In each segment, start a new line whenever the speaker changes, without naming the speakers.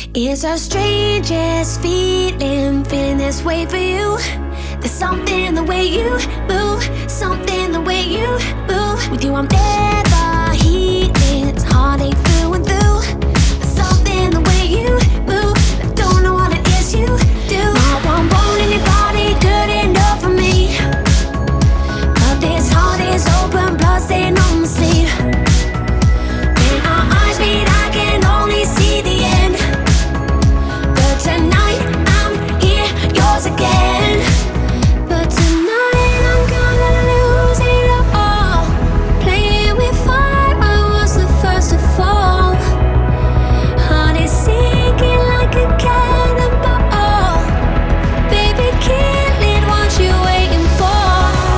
It's the strangest feeling this way for you. There's something the way you move, something the way you move. With you I'm never healing, it's heartache through and through. There's something the way you move, I don't know what it is you do. Not one bone in your body good enough for me, but this heart is open, blood stain on my sleeve. When our eyes meet I can only see the end, but tonight I'm here, yours again. But tonight I'm gonna lose it all. Playing with fire, I was the first to fall. Heart is sinking like a cannonball. Baby, kill it, what you waiting for?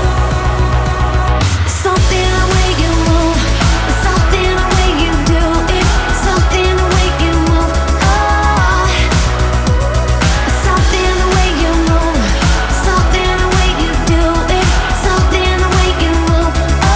Something the way you move, something the way you do it, something the way you move. Oh, something the way you move, something the way you do it, something the way you move.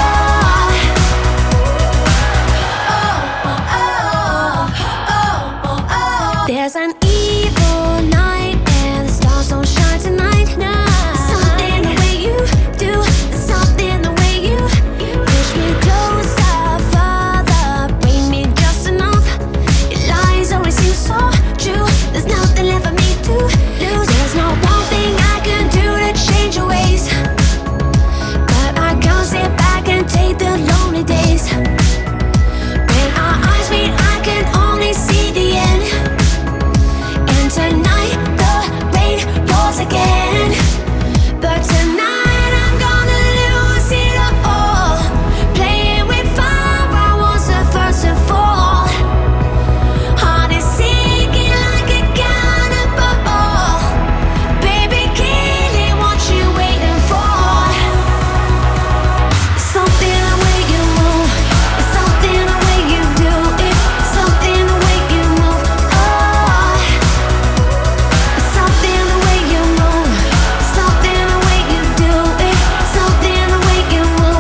There's an evil night and the stars don't shine tonight. Something the way you do, something the way you push me closer, further, bring me just enough. Your lies always seem so true. There's nothing left for me to lose. There's not one thing I can do to change your ways, but I can't sit back and take the lonely days. When our eyes meet I can only see the end, and tonight the rain pours again. But tonight I'm gonna lose it all. Playing with fire, I was the first to fall. Heart is sinking like a cannonball. Baby, kill it, what you waiting for? Something the way you move, something the way you do it, something the way you move. Oh, something the way you move, something the way you do it, something the way you move.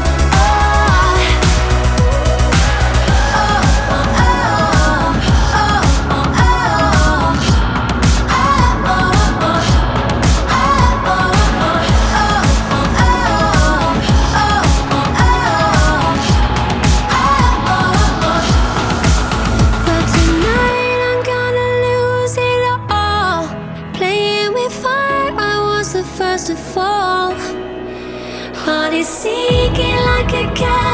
But tonight I'm gonna lose it all. Playing with fire, I was the first to fall. Heart is sinking like a cat.